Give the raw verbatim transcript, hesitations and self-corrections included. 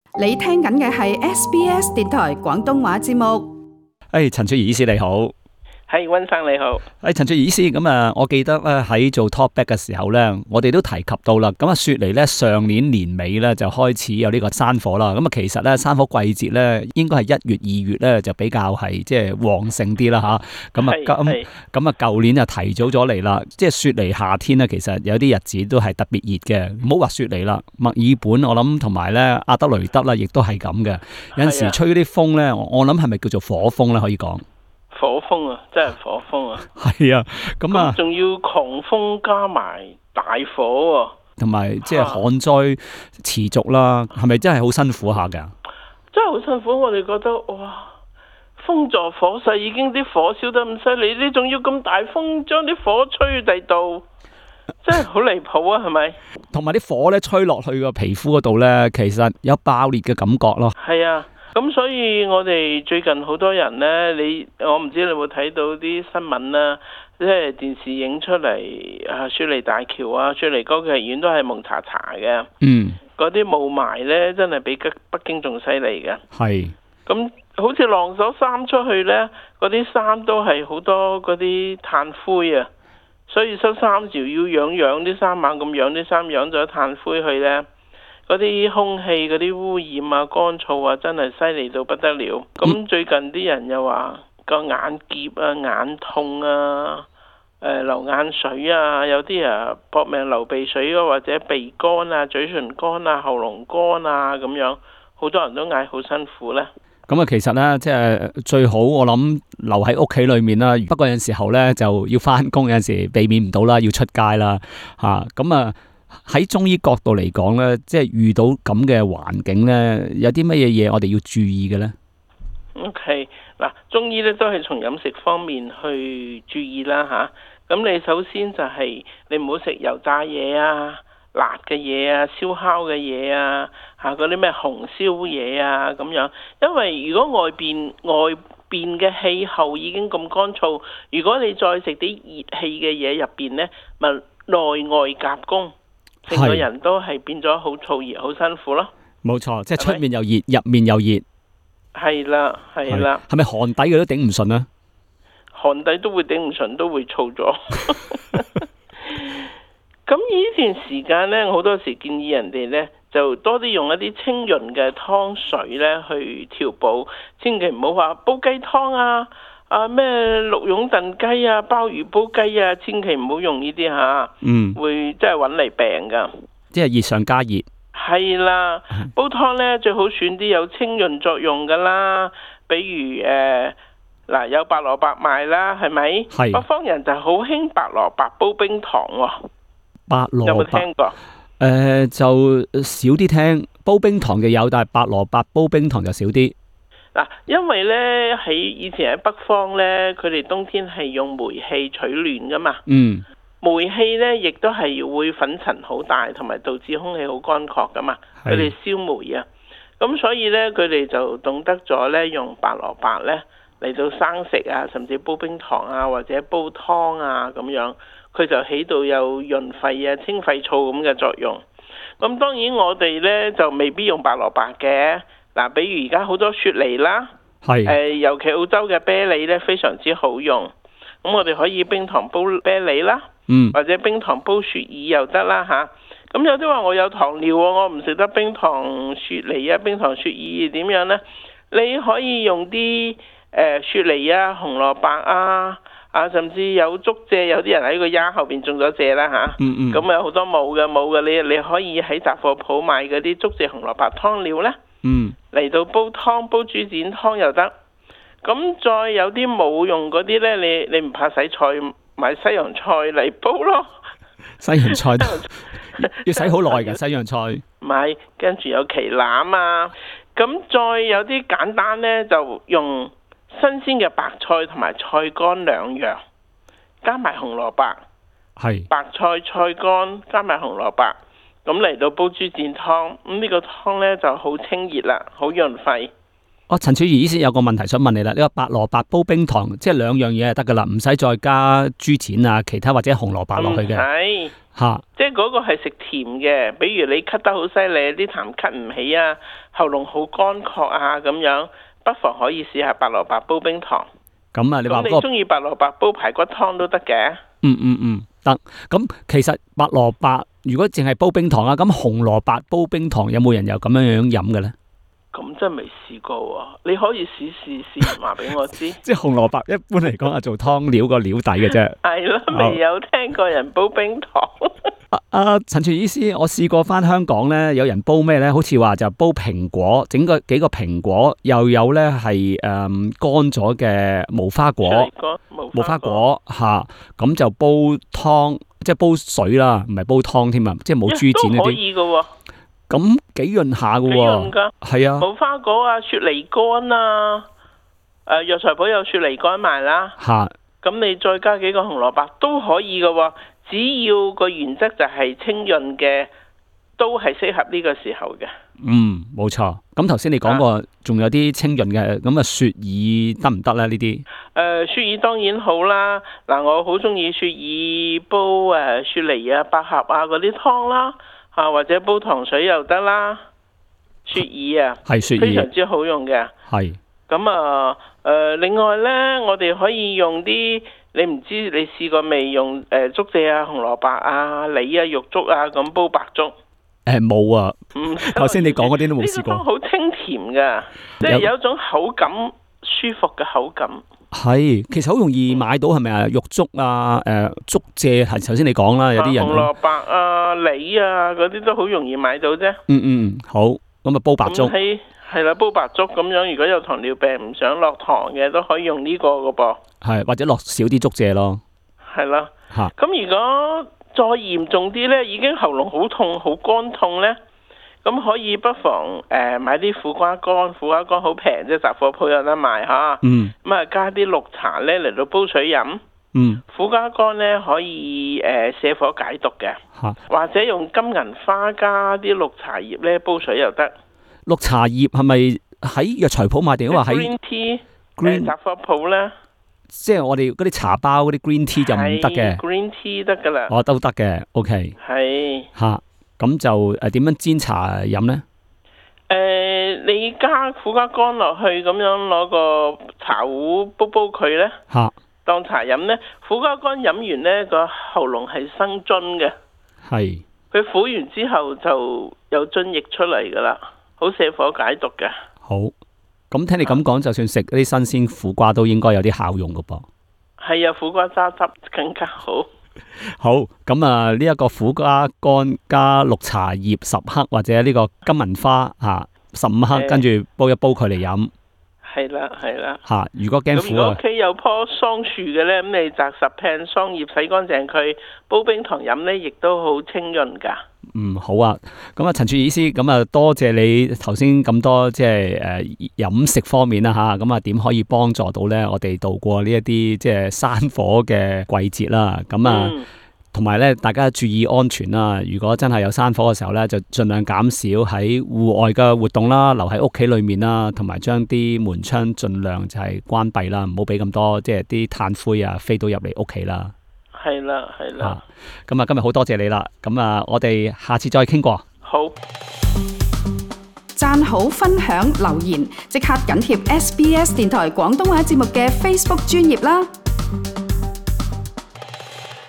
你聽緊嘅係 S B S 電台廣東話節目。 誒，陳翠怡醫師你好。 係，溫生你好。 誒，陳翠怡醫師，咁啊，我記得咧喺做 Talkback 嘅時候咧，我哋都提及到啦。咁啊，雪梨咧上年年尾咧就開始有呢個山火啦。咁啊，其實咧山火季節咧應該係一月、二月咧就比較係即係旺盛啲啦吓。咁啊，咁咁啊，舊年就提早咗嚟啦。即係雪梨夏天咧，其實有啲日子都係特別熱嘅。唔好話雪梨啦，墨爾本我諗同埋咧阿德雷德啦，亦都係咁嘅。有陣時吹啲風咧，我諗係咪叫做火風咧？可以講。 火風啊，真係火風啊！ 係啊，咁啊， 仲要狂風加埋大火喎， 同埋即係旱災持續啦，係咪真係好辛苦下㗎？ 真係好辛苦，我哋覺得哇，風助火勢已經啲火燒得咁犀利，你仲要咁大風將啲火吹去第度，真係好離譜啊，係咪？ 同埋啲火咧吹落去個皮膚嗰度咧，其實有爆裂嘅感覺咯。 係啊。咁所以我哋最近好多人呢，你我唔知你有冇睇到啲新聞啦，即係電視影出嚟啊，雪梨大橋啊，雪梨歌劇院都係蒙查查嘅。嗯。嗰啲霧霾呢，真係比北京仲犀利嘅。係。咁好似晾咗衫出去呢，嗰啲衫都係好多嗰啲炭灰啊，所以收衫就要養養啲衫，猛咁養啲衫，養咗炭灰去呢。嗰啲空氣嗰啲污染啊、乾燥啊，真係犀利到不得了。咁最近啲人又話個眼澀啊、眼痛啊、誒、呃、流眼水啊，有啲啊搏命流鼻水啊，或者鼻乾啊、嘴唇乾啊、喉嚨乾啊咁樣，好多人都嗌好辛苦咧。 咁啊，其實咧，即係最好我諗留喺屋企裏面啦。不過有陣時候咧就要翻工，有陣時避免唔到啦，要出街啦嚇。咁啊〜喺中醫角度嚟講咧，即係遇到咁嘅環境咧，有啲乜嘢嘢我哋要注意嘅咧 ？OK， 嗱，中醫咧都係從飲食方面去注意啦吓。咁你首先就係你唔好食油炸嘢啊、辣嘅嘢啊、燒烤嘅嘢啊、吓嗰啲咩紅燒嘢啊咁樣。因為如果外邊外邊嘅氣候已經咁乾燥，如果你再食啲熱氣嘅嘢入邊咧，咪內外夾攻。成個人都係變咗好燥熱，好辛苦咯。冇錯， 即係出面又熱，入面又熱。係啦，係啦。 係咪寒底佢都頂唔順啊？ 寒底都會頂唔順，都會燥咗。咁呢段時間呢，好多時建議人哋呢，就多啲用一啲清潤嘅湯水呢去調補，千祈唔好話煲雞湯啊。啊咩鹿茸燉雞啊，鮑魚煲雞啊，千祈唔好用呢啲吓，嗯，會真係搵嚟病噶。 即係熱上加熱。 係啦，煲湯呢最好選啲有清潤作用噶啦，比如誒嗱、呃、有白蘿蔔賣啦，係咪？係。北方人就好興白蘿蔔煲冰糖喎、哦。 白蘿蔔有冇聽過？誒、呃，就少啲聽，煲冰糖嘅有，但係白蘿蔔煲冰糖就少啲。 嗱，因為咧喺以前喺北方咧，佢哋冬天係用煤氣取暖噶嘛。嗯。煤氣咧，亦都係會粉塵好大，同埋導致空氣好乾涸噶嘛。佢哋燒煤啊，咁所以咧，佢哋就懂得咗咧用白蘿蔔咧嚟到生食啊，甚至煲冰糖啊，或者煲湯啊咁樣，佢就起到有潤肺啊、清肺燥咁嘅作用。咁當然我哋咧就未必用白蘿蔔嘅。嗱，比如而家好多雪梨啦，係誒、呃，尤其澳洲嘅啤梨咧非常之好用。咁我哋可以冰糖煲啤梨啦，嗯，或者冰糖煲雪耳又得啦吓。咁有啲話我有糖尿喎，我唔食得冰糖雪梨啊，冰糖雪耳點樣呢？你可以用啲誒、呃、雪梨啊、紅蘿蔔啊，啊甚至有竹蔗，有啲人喺個丫後邊種咗蔗啦吓。嗯嗯。咁有好多冇嘅冇嘅，你你可以喺雜貨鋪買嗰啲竹蔗紅蘿蔔湯料咧。嗯，嚟到煲湯，煲豬展湯又得。咁再有啲冇用嗰啲呢，你你唔怕洗菜，買西洋菜嚟煲咯。 西洋菜要洗好耐嘅西洋菜。 買，跟住有旗欖啊。咁再有啲簡單呢，就用新鮮嘅白菜同埋菜乾兩樣，加埋紅蘿蔔。係。白菜菜乾加埋紅蘿蔔。咁嚟到煲豬展湯，咁呢個湯呢就好清熱啦，好潤肺。 哦，陳翠怡醫師有個問題想問你啦，呢、這個白蘿蔔煲冰糖，即係兩樣嘢就得噶啦，唔使再加豬展啊，其他或者紅蘿蔔落去嘅。係嚇， 即係嗰個係食甜嘅，比如你咳得好犀利，啲痰咳唔起啊，喉嚨好乾涸啊咁樣，不妨可以試下白蘿蔔煲冰糖。 咁啊，你話咁你中意白蘿蔔煲排骨湯都得嘅。 嗯嗯嗯，得。咁其實白蘿蔔如果淨係煲冰糖啊，咁紅蘿蔔煲冰糖有冇人有咁樣樣飲嘅咧？ 咁真係未試過喎，你可以試試試，話俾我知。 即係紅蘿蔔一般嚟講係做湯料個料底嘅啫。 係咯，未有聽過人煲冰糖。 啊啊，陳全醫師，我試過翻香港咧，有人煲咩咧？好似話就煲蘋果，整個幾個蘋果，又有咧係誒乾咗嘅無花果，無花果吓，咁就煲湯，即係煲水啦，唔係煲湯添啊，即係冇豬展嗰啲。 都可以㗎。 咁幾潤下㗎喎，係啊， 無花果啊，雪梨乾啊，誒藥材鋪有雪梨乾賣啦。吓，咁你再加幾個紅蘿蔔都可以㗎。只要個原則就係清潤嘅，都係適合呢個時候嘅。嗯， 冇錯。咁頭先你講過，仲有啲清潤嘅，咁啊雪耳得唔得咧？呢啲？誒， 雪耳當然好啦。嗱，我好中意雪耳煲誒雪梨啊、百合啊嗰啲湯啦，吓或者煲糖水又得啦。雪耳啊，係雪耳，非常之好用嘅。係。咁啊，誒，另外咧，我哋可以用啲。你唔知你試過未用誒竹蔗啊、紅蘿蔔啊、梨啊、玉竹啊咁煲白粥？誒冇啊，頭先你講嗰啲都冇試過。呢個湯好清甜噶，即係有一種口感舒服嘅口感。係，其實好容易買到係咪啊？玉竹啊，誒竹蔗係頭先你講啦，有啲人。紅蘿蔔啊、梨啊嗰啲都好容易買到啫。嗯嗯，好，咁啊煲白粥。係啦，煲白粥咁樣，如果有糖尿病唔想落糖嘅，都可以用呢個噶噃。係，或者落少啲竹蔗咯。係啦。吓。咁如果再嚴重啲呢，已經喉嚨好痛、好乾痛呢，咁可以不妨誒、呃、買啲苦瓜乾，苦瓜乾好平，即係雜貨鋪有得賣吓。嗯。咁啊，加啲綠茶呢嚟到煲水飲。嗯。苦瓜乾呢可以誒瀉火解毒嘅。吓。或者用金銀花加啲綠茶葉呢煲水又得。綠茶葉係咪喺藥材鋪買定？話喺 green tea 雜貨鋪咧，即係我哋嗰啲茶包嗰啲 green tea 就唔得嘅。green tea 得噶啦，哦都得嘅 ，OK。係吓，咁就誒點樣煎茶飲咧？誒，你加苦瓜乾落去，咁樣攞個茶壺煲煲佢咧，吓當茶飲咧。苦瓜乾飲完咧，個喉嚨係生津嘅，係佢苦完之後就有津液出嚟噶啦。好瀉火解毒嘅。好，咁聽你咁講，就算食啲新鮮苦瓜都應該有啲效用噶噃。係啊，苦瓜渣汁更加好。好，咁啊呢一個苦瓜乾加綠茶葉十克，或者呢個金銀花吓十五克，跟住煲一煲佢嚟飲。係啦，係啦。吓，如果驚苦啊。咁如果屋企有棵桑樹嘅咧，咁你摘十片桑葉，洗乾淨佢，煲冰糖飲咧，亦都好清潤噶。嗯，好啊，咁啊，陳曙儀醫師，咁啊，多謝你頭先咁多即係誒飲食方面啦吓，咁啊點可以幫助到咧？我哋度過呢一啲即係山火嘅季節啦，咁啊，同埋咧，大家注意安全啦。如果真係有山火嘅時候咧，就盡量減少喺戶外嘅活動啦，留喺屋企裏面啦，同埋將啲門窗盡量就係關閉啦，唔好俾咁多即係啲炭灰啊飛到入嚟屋企啦。係啦，係啦。咁啊，今日好多謝你啦。咁啊，我哋下次再傾過。好。 讚好、分享、留言，即刻緊貼 S B S 電台廣東話節目嘅 Facebook 專頁啦。